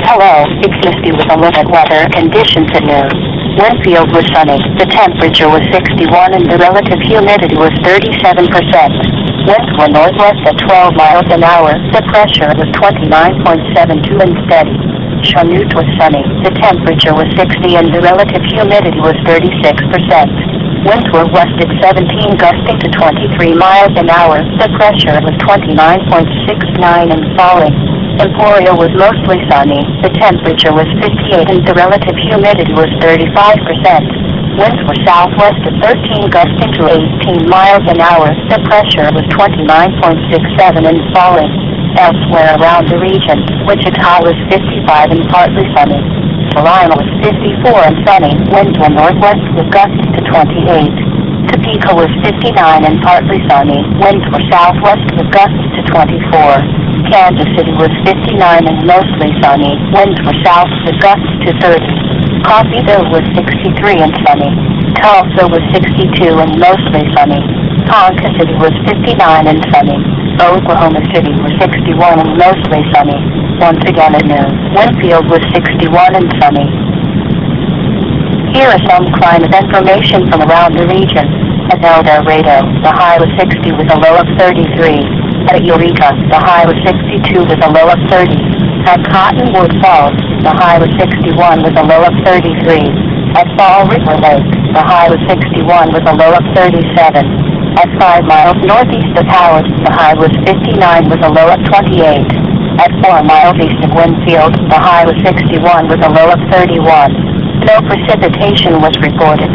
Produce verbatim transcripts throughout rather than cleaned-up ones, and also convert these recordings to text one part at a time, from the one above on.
Hello, it's Misty with a look at weather conditions at noon. Winfield was sunny. The temperature was sixty-one and the relative humidity was thirty-seven percent. Winds were northwest at twelve miles an hour. The pressure was twenty-nine point seven two and steady. Chanute was sunny. The temperature was sixty and the relative humidity was thirty-six percent. Winds were west at seventeen, gusting to twenty-three miles an hour. The pressure was twenty-nine point six nine and falling. Emporia was mostly sunny. The temperature was fifty-eight and the relative humidity was thirty-five percent. Winds were southwest at thirteen, gusting to eighteen miles an hour. The pressure was twenty-nine point six seven and falling. Elsewhere around the region, Wichita was fifty-five and partly sunny. Salina was fifty-four and sunny. Winds were northwest with gusts to twenty-eight. Topeka was fifty-nine and partly sunny. Winds were southwest with gusts to twenty-four. Kansas City was fifty-nine and mostly sunny. Winds were south with gusts to thirty. Coffeyville was sixty-three and sunny. Tulsa was sixty-two and mostly sunny. Ponca City was fifty-nine and sunny. Oklahoma City was sixty-one and mostly sunny. Once again at noon, Winfield was sixty-one and sunny. Here are some climate information from around the region. At El Dorado, the high was sixty with a low of thirty-three. At Eureka, the high was sixty-two with a low of thirty. At Cottonwood Falls, the high was sixty-one with a low of thirty-three. At Fall River Lake, the high was sixty-one with a low of thirty-seven. At five miles northeast of Howard, the high was fifty-nine with a low of twenty-eight. At four miles east of Winfield, the high was sixty-one with a low of thirty-one. No precipitation was reported.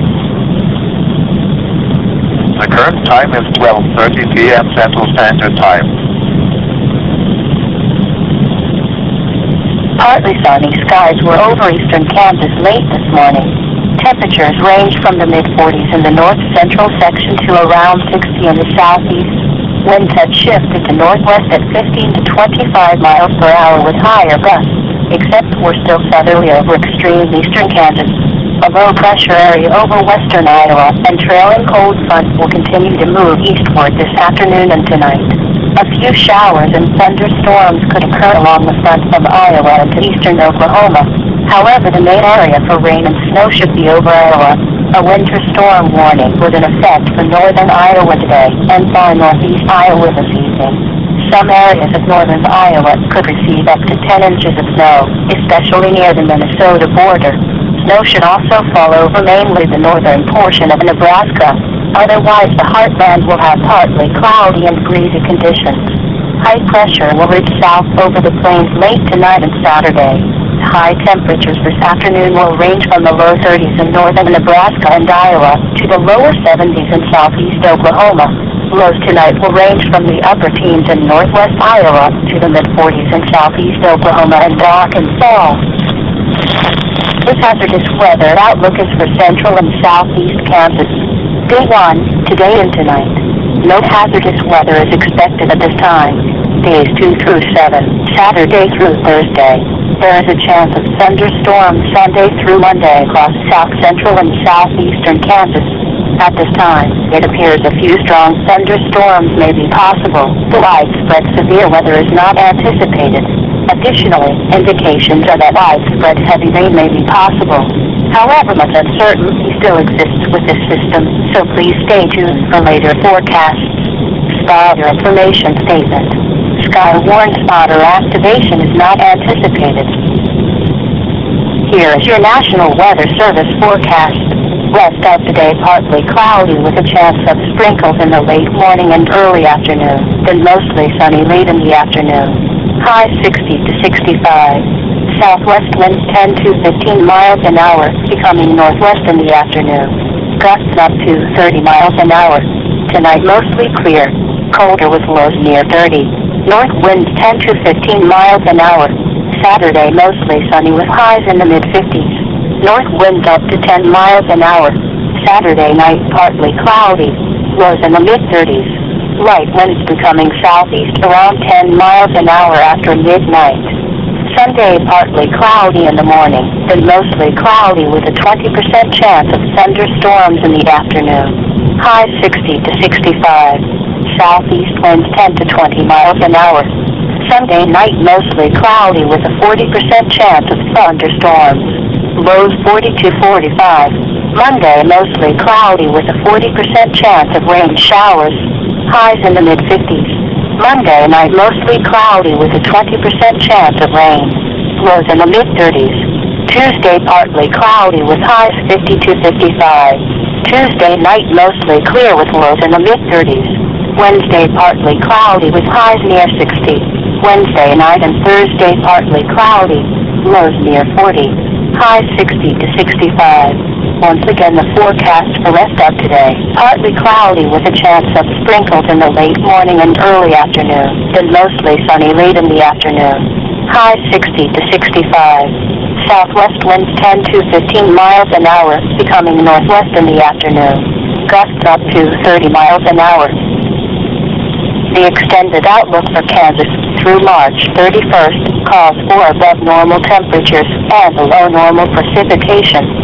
The current time is twelve thirty p m Central Standard Time. Partly sunny skies were over eastern Kansas late this morning. Temperatures range from the mid-forties in the north-central section to around sixty in the southeast. Winds had shifted to northwest at fifteen to twenty-five miles per hour with higher gusts, except we're still southerly over extreme eastern Kansas. A low-pressure area over western Iowa and trailing cold front will continue to move eastward this afternoon and tonight. A few showers and thunderstorms could occur along the front from Iowa into eastern Oklahoma. However, the main area for rain and snow should be over Iowa. A winter storm warning was in effect for northern Iowa today and far northeast Iowa this evening. Some areas of northern Iowa could receive up to ten inches of snow, especially near the Minnesota border. Snow should also fall over mainly the northern portion of Nebraska. Otherwise, the heartland will have partly cloudy and breezy conditions. High pressure will reach south over the plains late tonight and Saturday. High temperatures this afternoon will range from the low thirties in northern Nebraska and Iowa to the lower seventies in southeast Oklahoma. Lows tonight will range from the upper teens in northwest Iowa to the mid-forties in southeast Oklahoma and dark and fall. This hazardous weather outlook is for central and southeast Kansas. Day one, today and tonight. No hazardous weather is expected at this time. Days two through seven, Saturday through Thursday. There is a chance of thunderstorms Sunday through Monday across south central and southeastern Kansas. At this time, it appears a few strong thunderstorms may be possible. The widespread severe weather is not anticipated. Additionally, indications are that widespread heavy rain may be possible. However, much uncertainty still exists with this system, so please stay tuned for later forecasts. Spotter information statement. Skywarn spotter activation is not anticipated. Here is your National Weather Service forecast. Rest of today partly cloudy with a chance of sprinkles in the late morning and early afternoon, then mostly sunny late in the afternoon. High sixty to sixty-five. Southwest winds ten to fifteen miles an hour, becoming northwest in the afternoon. Gusts up to thirty miles an hour. Tonight mostly clear. Colder with lows near thirty. North winds ten to fifteen miles an hour. Saturday mostly sunny with highs in the mid-fifties. North winds up to ten miles an hour. Saturday night partly cloudy. Lows in the mid-thirties. Light winds becoming southeast around ten miles an hour after midnight. Sunday partly cloudy in the morning, then mostly cloudy with a twenty percent chance of thunderstorms in the afternoon. High sixty to sixty-five. Southeast winds ten to twenty miles an hour. Sunday night mostly cloudy with a forty percent chance of thunderstorms. Lows forty to forty-five. Monday mostly cloudy with a forty percent chance of rain showers. Highs in the mid-fifties. Monday night mostly cloudy with a twenty percent chance of rain. Lows in the mid-thirties. Tuesday partly cloudy with highs fifty to fifty-five. Tuesday night mostly clear with lows in the mid-thirties. Wednesday partly cloudy with highs near sixty. Wednesday night and Thursday partly cloudy, lows near forty. Highs sixty to sixty-five. Once again the forecast for rest of today. Partly cloudy with a chance of sprinkles in the late morning and early afternoon. Then mostly sunny late in the afternoon. Highs sixty to sixty-five. Southwest winds ten to fifteen miles an hour, becoming northwest in the afternoon. Gusts up to thirty miles an hour. The extended outlook for Kansas through March thirty-first calls for above normal temperatures and below normal precipitation.